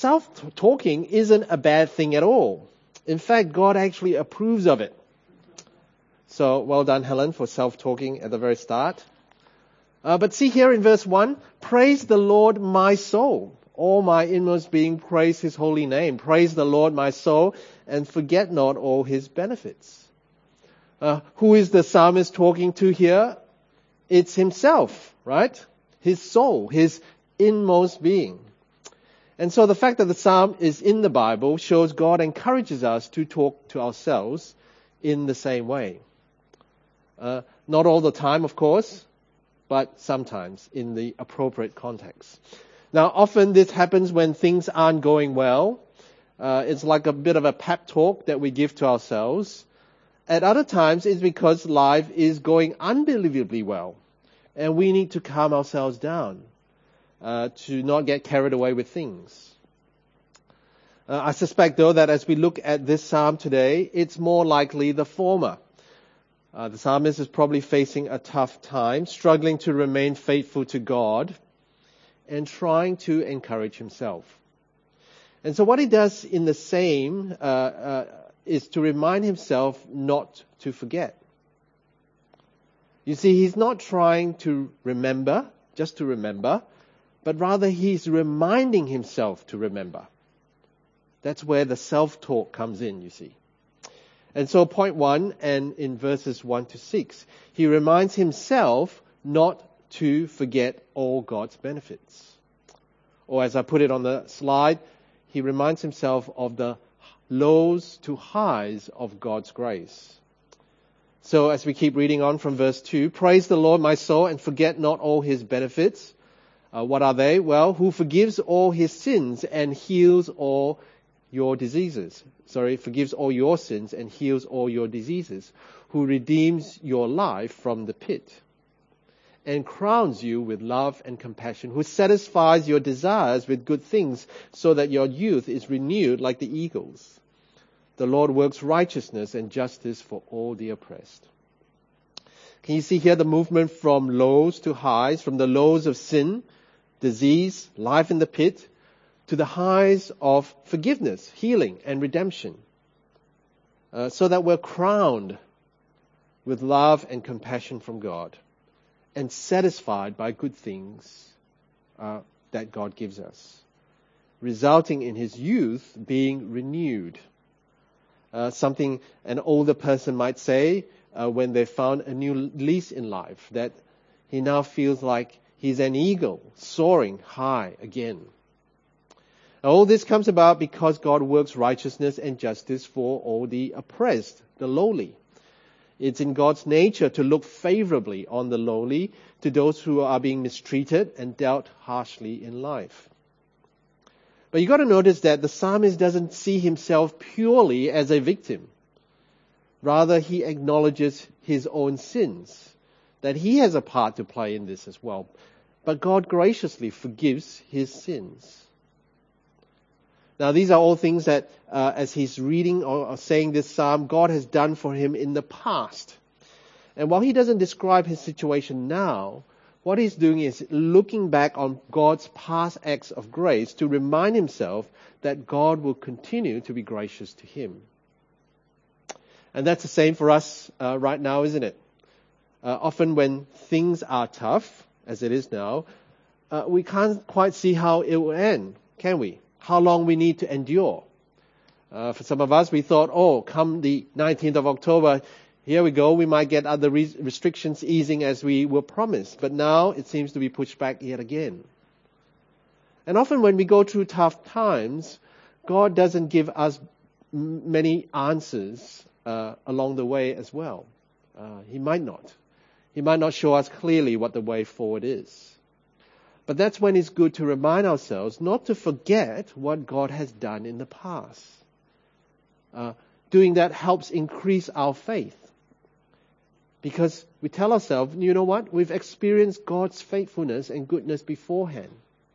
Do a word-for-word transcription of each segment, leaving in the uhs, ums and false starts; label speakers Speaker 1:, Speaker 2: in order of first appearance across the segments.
Speaker 1: self-talking isn't a bad thing at all. In fact, God actually approves of it. So well done, Helen, for self-talking at the very start. Uh, but see here in verse one, praise the Lord, my soul. All my inmost being, praise his holy name. Praise the Lord, my soul, and forget not all his benefits. Uh, who is the psalmist talking to here? It's himself, right? His soul, his inmost being. And so the fact that the psalm is in the Bible shows God encourages us to talk to ourselves in the same way. Uh, not all the time, of course, but sometimes in the appropriate context. Now, often this happens when things aren't going well. Uh, it's like a bit of a pep talk that we give to ourselves. At other times, it's because life is going unbelievably well, and we need to calm ourselves down uh, to not get carried away with things. Uh, I suspect, though, that as we look at this psalm today, it's more likely the former. Uh, the psalmist is probably facing a tough time, struggling to remain faithful to God, and trying to encourage himself. And so what he does in the same uh, uh, is to remind himself not to forget. You see, he's not trying to remember, just to remember, but rather he's reminding himself to remember. That's where the self-talk comes in, you see. And so point one, and in verses one to six, he reminds himself not to forget all God's benefits. Or as I put it on the slide, he reminds himself of the lows to highs of God's grace. So as we keep reading on from verse two, praise the Lord, my soul, and forget not all his benefits. Uh, what are they? Well, who forgives all his sins and heals all your diseases. Sorry, forgives all your sins and heals all your diseases. Who redeems your life from the pit and crowns you with love and compassion, who satisfies your desires with good things so that your youth is renewed like the eagles. The Lord works righteousness and justice for all the oppressed. Can you see here the movement from lows to highs, from the lows of sin, disease, life in the pit, to the highs of forgiveness, healing, and redemption, uh, so that we're crowned with love and compassion from God and satisfied by good things uh, that God gives us, resulting in his youth being renewed. Uh, something an older person might say uh, when they found a new lease in life, that he now feels like he's an eagle soaring high again. Now, all this comes about because God works righteousness and justice for all the oppressed, the lowly. It's in God's nature to look favorably on the lowly, to those who are being mistreated and dealt harshly in life. But you've got to notice that the psalmist doesn't see himself purely as a victim. Rather, he acknowledges his own sins, that he has a part to play in this as well. But God graciously forgives his sins. Now, these are all things that, uh, as he's reading or, or saying this psalm, God has done for him in the past. And while he doesn't describe his situation now, what he's doing is looking back on God's past acts of grace to remind himself that God will continue to be gracious to him. And that's the same for us uh, right now, isn't it? Uh, often when things are tough, as it is now, uh, we can't quite see how it will end, can we? How long we need to endure. Uh, for some of us, we thought, oh, come the nineteenth of October, here we go, we might get other re- restrictions easing as we were promised. But now it seems to be pushed back yet again. And often when we go through tough times, God doesn't give us m- many answers uh, along the way as well. Uh, he might not. He might not show us clearly what the way forward is. But that's when it's good to remind ourselves not to forget what God has done in the past. Uh, doing that helps increase our faith. Because we tell ourselves, you know what? We've experienced God's faithfulness and goodness beforehand.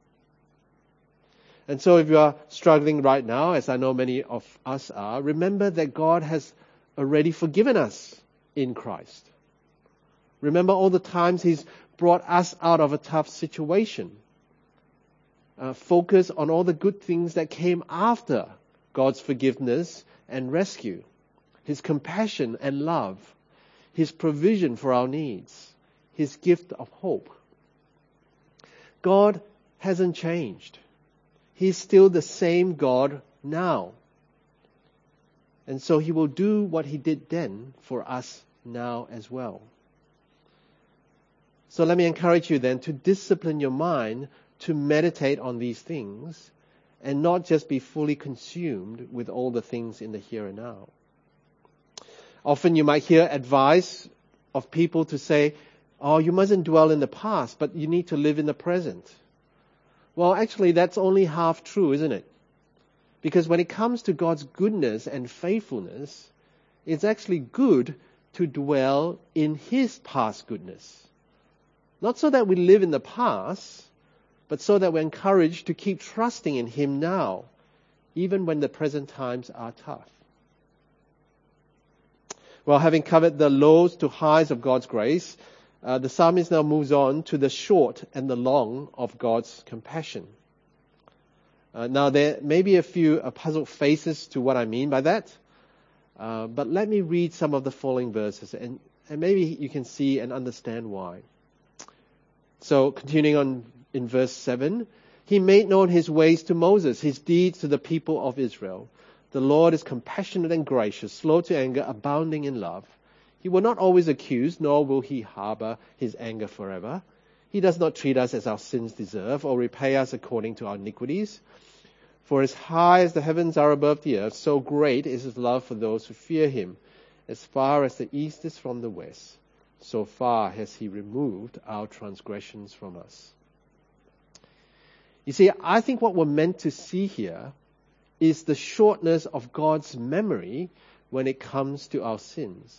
Speaker 1: And so if you are struggling right now, as I know many of us are, remember that God has already forgiven us in Christ. Remember all the times He's brought us out of a tough situation. uh, focus on all the good things that came after God's forgiveness and rescue, His compassion and love, His provision for our needs, His gift of hope. God hasn't changed. He's still the same God now. And so He will do what He did then for us now as well. So let me encourage you then to discipline your mind to meditate on these things and not just be fully consumed with all the things in the here and now. Often you might hear advice of people to say, oh, you mustn't dwell in the past, but you need to live in the present. Well, actually, that's only half true, isn't it? Because when it comes to God's goodness and faithfulness, it's actually good to dwell in His past goodness. Not so that we live in the past, but so that we're encouraged to keep trusting in Him now, even when the present times are tough. Well, having covered the lows to highs of God's grace, uh, the psalmist now moves on to the short and the long of God's compassion. Uh, now, there may be a few uh, puzzled faces to what I mean by that, uh, but let me read some of the following verses, and, and maybe you can see and understand why. So, continuing on in verse seven, He made known His ways to Moses, His deeds to the people of Israel. The Lord is compassionate and gracious, slow to anger, abounding in love. He will not always accuse, nor will He harbor His anger forever. He does not treat us as our sins deserve, or repay us according to our iniquities. For as high as the heavens are above the earth, so great is His love for those who fear Him. As far as the east is from the west, so far has He removed our transgressions from us. You see, I think what we're meant to see here is the shortness of God's memory when it comes to our sins.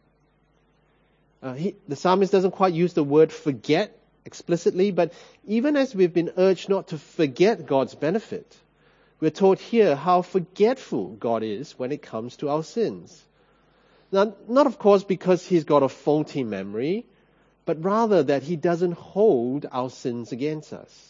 Speaker 1: Uh, he, the psalmist doesn't quite use the word forget explicitly, but even as we've been urged not to forget God's benefit, we're taught here how forgetful God is when it comes to our sins. Now, not of course because He's got a faulty memory, but rather that He doesn't hold our sins against us.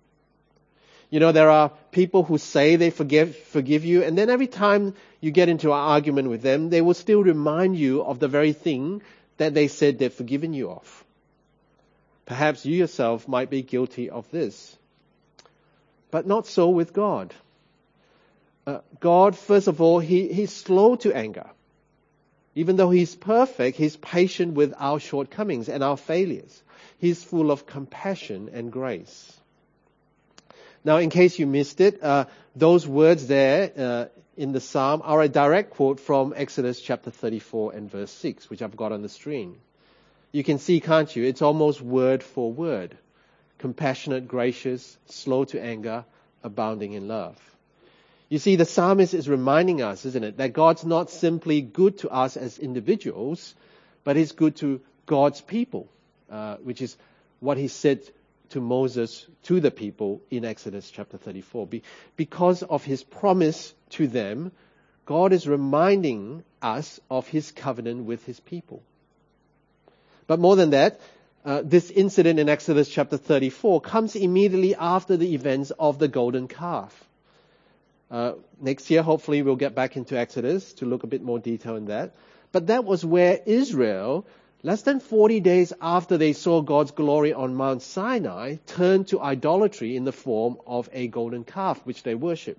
Speaker 1: You know, there are people who say they forgive, forgive you, and then every time you get into an argument with them, they will still remind you of the very thing that they said they've forgiven you of. Perhaps you yourself might be guilty of this. But not so with God. Uh, God, first of all, he, He's slow to anger. Even though He's perfect, He's patient with our shortcomings and our failures. He's full of compassion and grace. Now, in case you missed it, uh, those words there uh, in the psalm are a direct quote from Exodus chapter thirty-four and verse six, which I've got on the screen. You can see, can't you? It's almost word for word. Compassionate, gracious, slow to anger, abounding in love. You see, the psalmist is reminding us, isn't it, that God's not simply good to us as individuals, but He's good to God's people, uh, which is what He said to Moses, to the people in Exodus chapter thirty-four. Be- because of His promise to them, God is reminding us of His covenant with His people. But more than that, uh, this incident in Exodus chapter thirty-four comes immediately after the events of the golden calf. Uh, next year, hopefully, we'll get back into Exodus to look a bit more detail in that. But that was where Israel, less than forty days after they saw God's glory on Mount Sinai, turned to idolatry in the form of a golden calf, which they worship.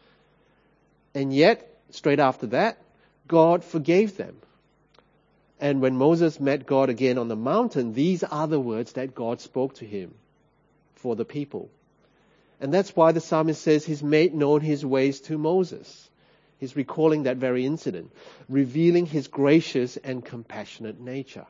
Speaker 1: And yet, straight after that, God forgave them. And when Moses met God again on the mountain, these are the words that God spoke to him for the people. And that's why the psalmist says He's made known His ways to Moses. He's recalling that very incident, revealing His gracious and compassionate nature.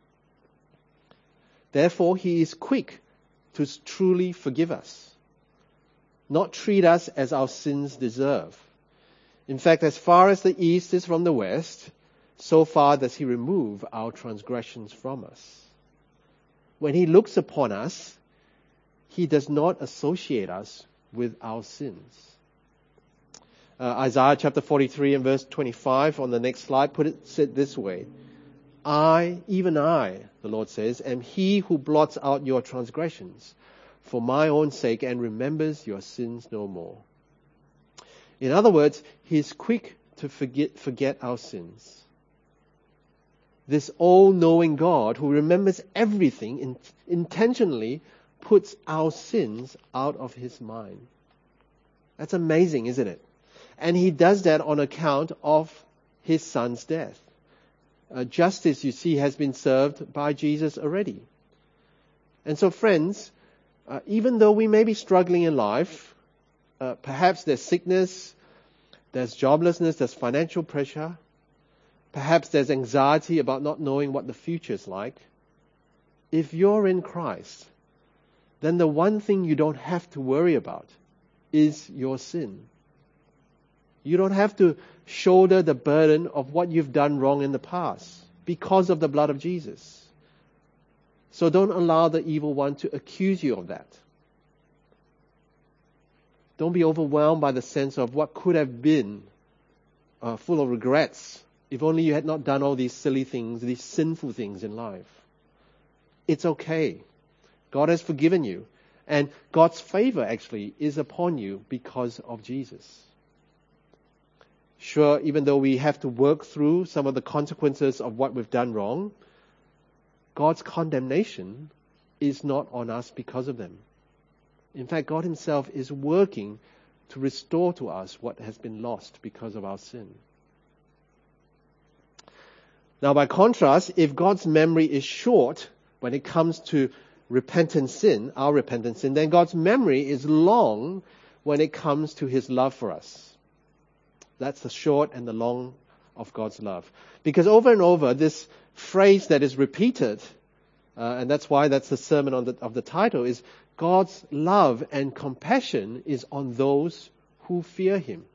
Speaker 1: Therefore, He is quick to truly forgive us, not treat us as our sins deserve. In fact, as far as the east is from the west, so far does He remove our transgressions from us. When He looks upon us, He does not associate us with our sins. Uh, Isaiah chapter forty-three and verse twenty-five on the next slide put it said this way. I, even I, the Lord says, am He who blots out your transgressions. for my own sake and remembers your sins no more. In other words, he is quick to forget, forget our sins. This all-knowing God who remembers everything in, intentionally puts our sins out of his mind. That's amazing, isn't it? And he does that on account of his son's death. Uh, justice, you see, has been served by Jesus already. And so, friends, uh, even though we may be struggling in life, uh, perhaps there's sickness, there's joblessness, there's financial pressure, perhaps there's anxiety about not knowing what the future is like. If you're in Christ, then the one thing you don't have to worry about is your sin. You don't have to shoulder the burden of what you've done wrong in the past because of the blood of Jesus. So don't allow the evil one to accuse you of that. Don't be overwhelmed by the sense of what could have been, uh, full of regrets, if only you had not done all these silly things, these sinful things in life. It's okay. God has forgiven you. And God's favor actually is upon you because of Jesus. Sure, even though we have to work through some of the consequences of what we've done wrong, God's condemnation is not on us because of them. In fact, God himself is working to restore to us what has been lost because of our sin. Now, by contrast, if God's memory is short when it comes to repentant sin, our repentant sin, then God's memory is long when it comes to his love for us. That's the short and the long of God's love. Because over and over, this phrase that is repeated, uh, and that's why that's the sermon on the, of the title, is God's love and compassion is on those who fear him.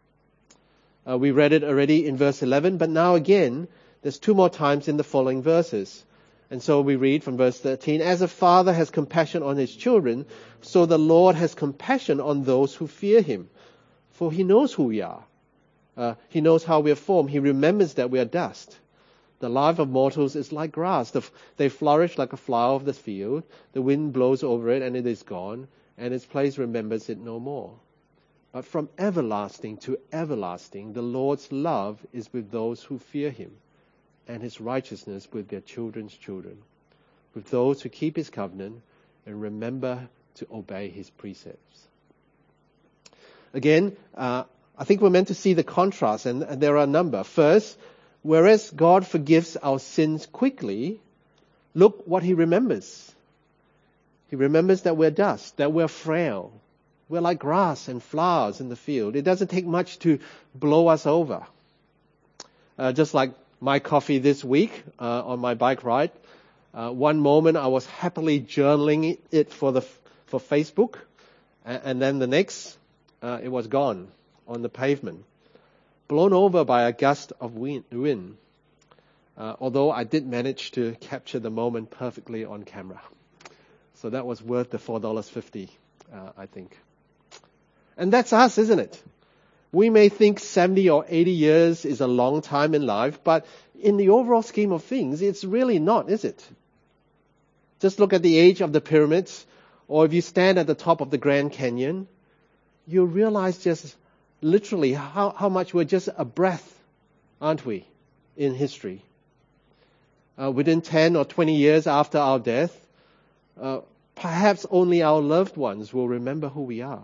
Speaker 1: Uh, we read it already in verse eleven, but now again, there's two more times in the following verses. And so we read from verse thirteen, as a father has compassion on his children, so the Lord has compassion on those who fear him. For he knows who we are. Uh, he knows how we are formed. He remembers that we are dust. The life of mortals is like grass. The, they flourish like a flower of the field. The wind blows over it and it is gone, and its place remembers it no more. But from everlasting to everlasting, the Lord's love is with those who fear him, and his righteousness with their children's children, with those who keep his covenant and remember to obey his precepts. Again, uh, I think we're meant to see the contrast, and, and there are a number. First, whereas God forgives our sins quickly, look what he remembers. He remembers that we're dust, that we're frail. We're like grass and flowers in the field. It doesn't take much to blow us over. Uh, just like my coffee this week uh, on my bike ride. Uh, one moment I was happily journaling it for the for Facebook, and, and then the next uh, it was gone on the pavement, blown over by a gust of wind. wind. Uh, although I did manage to capture the moment perfectly on camera, so that was worth the four dollars fifty, uh, I think. And that's us, isn't it? We may think seventy or eighty years is a long time in life, but in the overall scheme of things, it's really not, is it? Just look at the age of the pyramids, or if you stand at the top of the Grand Canyon, you realize just literally how, how much we're just a breath, aren't we, in history. Uh, within ten or twenty years after our death, uh, perhaps only our loved ones will remember who we are.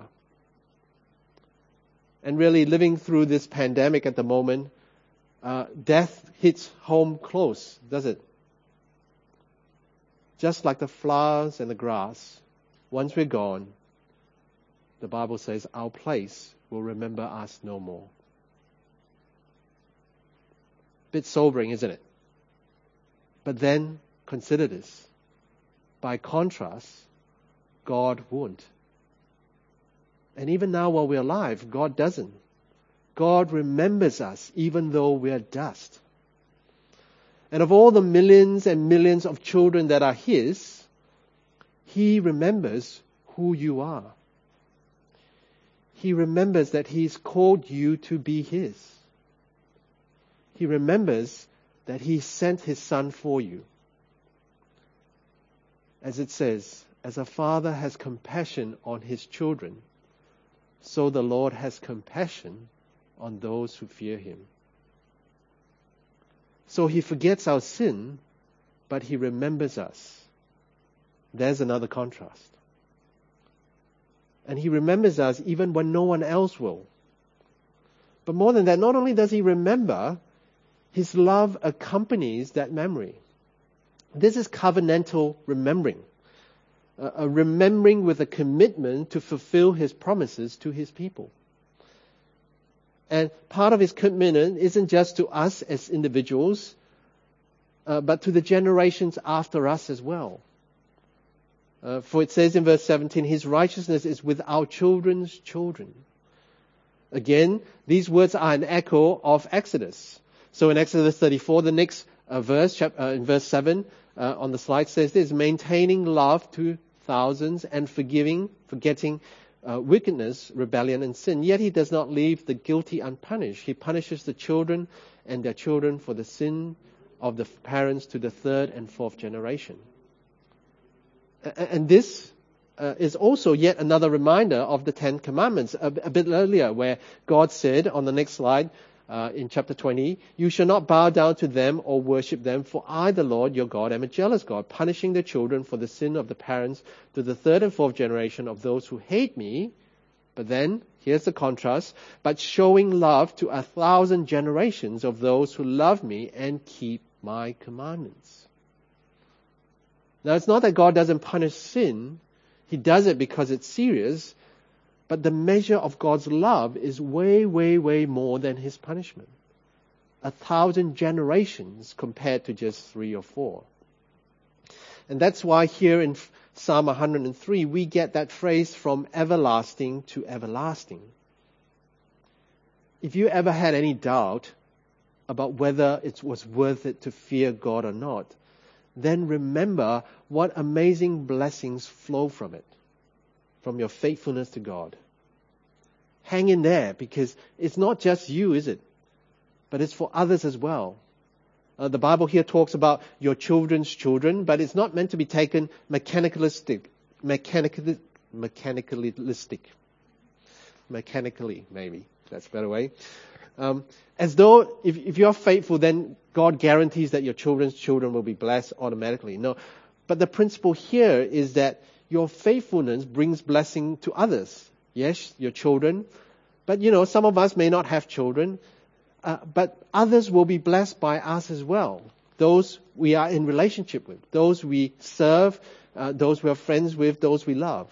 Speaker 1: And really living through this pandemic at the moment, uh, death hits home close, does it? Just like the flowers and the grass, once we're gone, the Bible says our place will remember us no more. Bit sobering, isn't it? But then consider this. By contrast, God won't. And even now while we're alive, God doesn't. God remembers us even though we're dust. And of all the millions and millions of children that are his, he remembers who you are. He remembers that he's called you to be his. He remembers that he sent his son for you. As it says, As a father has compassion on his children, so the Lord has compassion on those who fear him. So he forgets our sin, but he remembers us. There's another contrast. And he remembers us even when no one else will. But more than that, not only does he remember, his love accompanies that memory. This is covenantal remembering. Uh, a remembering with a commitment to fulfill his promises to his people. And part of his commitment isn't just to us as individuals, uh, but to the generations after us as well. Uh, for it says in verse seventeen, his righteousness is with our children's children. Again, these words are an echo of Exodus. So in Exodus thirty-four, the next uh, verse, chap- uh, in verse seven, uh, on the slide says this, maintaining love to thousands and forgiving, forgetting uh, wickedness, rebellion and sin. Yet he does not leave the guilty unpunished. He punishes the children and their children for the sin of the parents to the third and fourth generation. And this uh, is also yet another reminder of the Ten Commandments. A, a bit earlier, where God said on the next slide, uh, in chapter twenty, you shall not bow down to them or worship them, for I, the Lord your God, am a jealous God, punishing the children for the sin of the parents to the third and fourth generation of those who hate me. But then, here's the contrast, but showing love to a thousand generations of those who love me and keep my commandments. Now, it's not that God doesn't punish sin. He does it because it's serious. But the measure of God's love is way, way, way more than his punishment. A thousand generations compared to just three or four. And that's why here in Psalm one hundred three, we get that phrase from everlasting to everlasting. If you ever had any doubt about whether it was worth it to fear God or not, then remember what amazing blessings flow from it, from your faithfulness to God. Hang in there, because it's not just you, is it? But it's for others as well. Uh, the Bible here talks about your children's children, but it's not meant to be taken mechanicalistic, mechanically, mechanicalistic, mechanically, maybe that's a better way. Um, as though if, if you're faithful, then God guarantees that your children's children will be blessed automatically. No, but the principle here is that your faithfulness brings blessing to others. Yes, your children, but you know, some of us may not have children, uh, but others will be blessed by us as well. Those we are in relationship with, those we serve, uh, those we are friends with, those we love.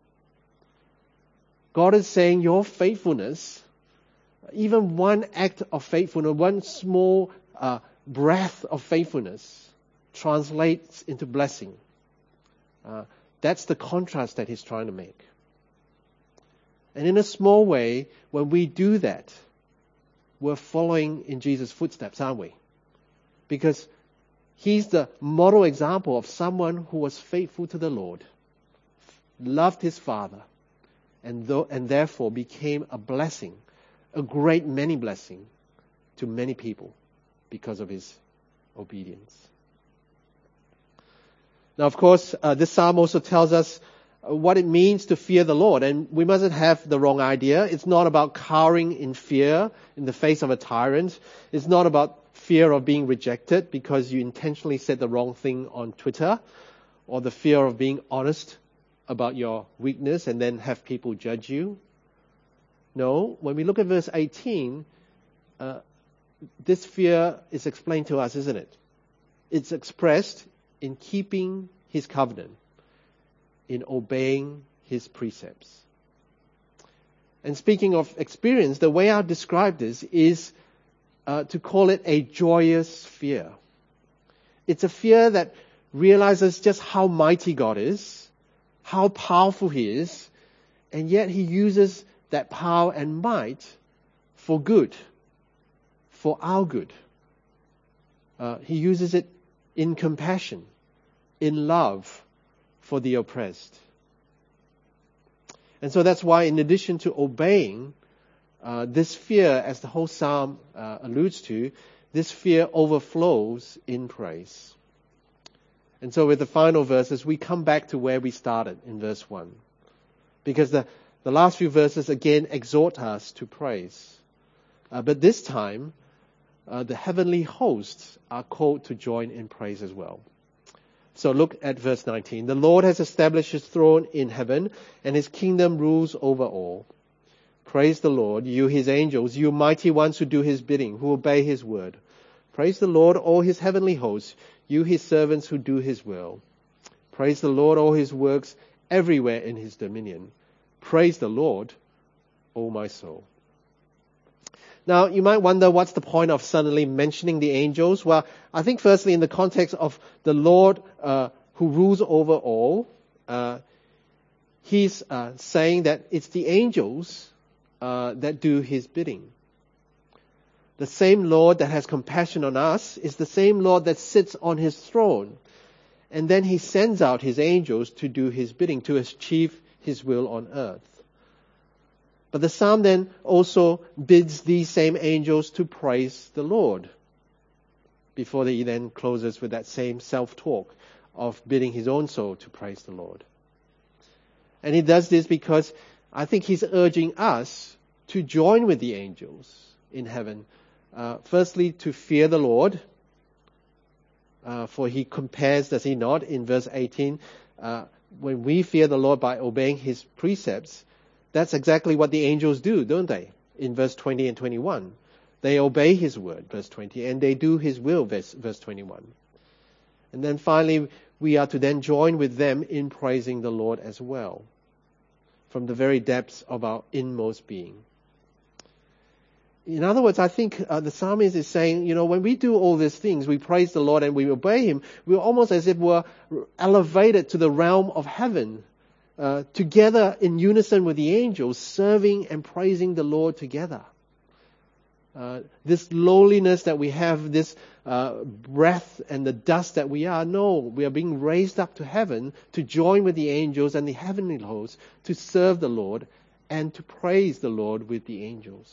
Speaker 1: God is saying your faithfulness, even one act of faithfulness, one small uh, breath of faithfulness translates into blessing. Uh, that's the contrast that he's trying to make. And in a small way, when we do that, we're following in Jesus' footsteps, aren't we? Because he's the model example of someone who was faithful to the Lord, loved his Father, and, th- and therefore became a blessing, a great many blessing to many people because of his obedience. Now, of course, uh, this psalm also tells us what it means to fear the Lord. And we mustn't have the wrong idea. It's not about cowering in fear in the face of a tyrant. It's not about fear of being rejected because you intentionally said the wrong thing on Twitter, or the fear of being honest about your weakness and then have people judge you. No, when we look at verse eighteen, uh, this fear is explained to us, isn't it? It's expressed in keeping his covenant, in obeying his precepts. And speaking of experience, the way I describe this is uh, to call it a joyous fear. It's a fear that realizes just how mighty God is, how powerful he is, and yet he uses that power and might for good, for our good. Uh, he uses it in compassion, in love for the oppressed. And so that's why, in addition to obeying, uh, this fear, as the whole psalm uh, alludes to, this fear overflows in praise. And so with the final verses, we come back to where we started in verse one. Because the, the last few verses again exhort us to praise. Uh, but this time, uh, the heavenly hosts are called to join in praise as well. So look at verse nineteen. The Lord has established his throne in heaven, and his kingdom rules over all. Praise the Lord, you his angels, you mighty ones who do his bidding, who obey his word. Praise the Lord, all his heavenly hosts, you his servants who do his will. Praise the Lord, all his works everywhere in his dominion. Praise the Lord, O my soul. Now, you might wonder what's the point of suddenly mentioning the angels? Well, I think firstly in the context of the Lord uh, who rules over all, uh, he's uh, saying that it's the angels uh, that do his bidding. The same Lord that has compassion on us is the same Lord that sits on his throne. And then he sends out his angels to do his bidding, to achieve his will on earth. But the psalm then also bids these same angels to praise the Lord, before he then closes with that same self-talk of bidding his own soul to praise the Lord. And he does this because I think he's urging us to join with the angels in heaven. Uh, firstly, to fear the Lord, uh, for he compares, does he not, in verse eighteen, uh, when we fear the Lord by obeying his precepts, that's exactly what the angels do, don't they? In verse twenty and twenty-one. They obey his word, verse twenty, and they do his will, verse, verse twenty-one. And then finally, we are to then join with them in praising the Lord as well, from the very depths of our inmost being. In other words, I think uh, the psalmist is saying, you know, when we do all these things, we praise the Lord and we obey him, we're almost as if we're elevated to the realm of heaven, uh, together in unison with the angels, serving and praising the Lord together. Uh, this lowliness that we have, this uh, breath and the dust that we are, no, we are being raised up to heaven to join with the angels and the heavenly hosts to serve the Lord and to praise the Lord with the angels.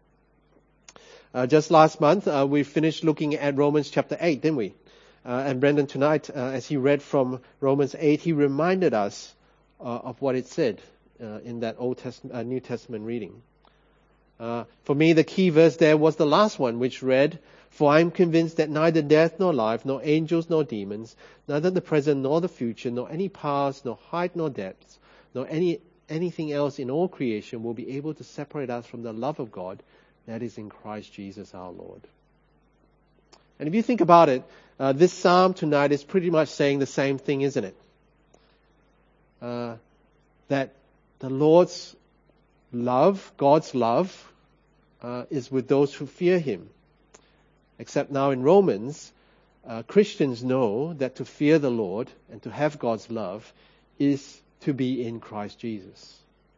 Speaker 1: Uh, just last month, uh, we finished looking at Romans chapter eight, didn't we? Uh, and Brendan tonight, uh, as he read from Romans eight, he reminded us uh, of what it said uh, in that Old Testament, uh, New Testament reading. Uh, for me, the key verse there was the last one, which read, "For I am convinced that neither death nor life, nor angels nor demons, neither the present nor the future, nor any powers, nor height nor depth, nor any anything else in all creation will be able to separate us from the love of God that is in Christ Jesus our Lord." And if you think about it, uh, this psalm tonight is pretty much saying the same thing, isn't it? Uh, that the Lord's love, God's love, uh, is with those who fear him. Except now in Romans, uh, Christians know that to fear the Lord and to have God's love is to be in Christ Jesus.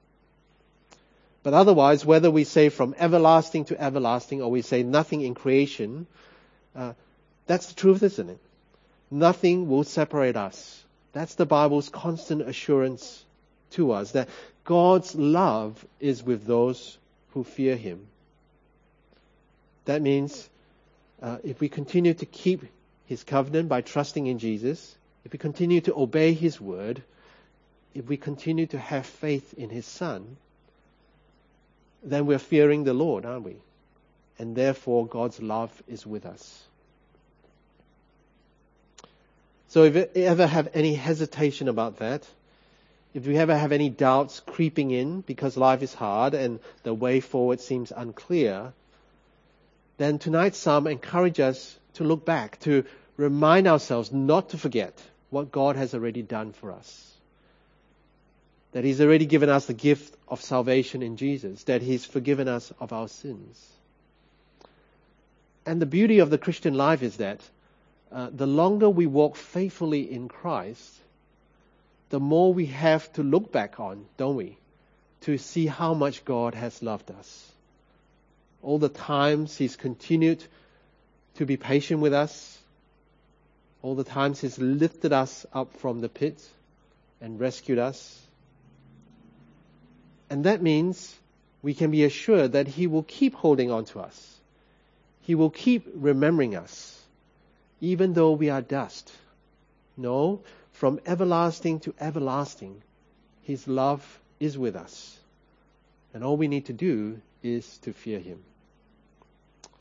Speaker 1: But otherwise, whether we say from everlasting to everlasting or we say nothing in creation, uh, that's the truth, isn't it? Nothing will separate us. That's the Bible's constant assurance to us, that God's love is with those who fear him. That means uh, if we continue to keep his covenant by trusting in Jesus, if we continue to obey his word, if we continue to have faith in his Son, then we're fearing the Lord, aren't we? And therefore God's love is with us. So if you ever have any hesitation about that, if you ever have any doubts creeping in because life is hard and the way forward seems unclear, then tonight's psalm encourages us to look back, to remind ourselves not to forget what God has already done for us. That he's already given us the gift of salvation in Jesus, that he's forgiven us of our sins. And the beauty of the Christian life is that uh, the longer we walk faithfully in Christ, the more we have to look back on, don't we? To see how much God has loved us. All the times he's continued to be patient with us. All the times he's lifted us up from the pit and rescued us. And that means we can be assured that he will keep holding on to us. He will keep remembering us, even though we are dust, No, from everlasting to everlasting, His love is with us. And all we need to do is to fear Him.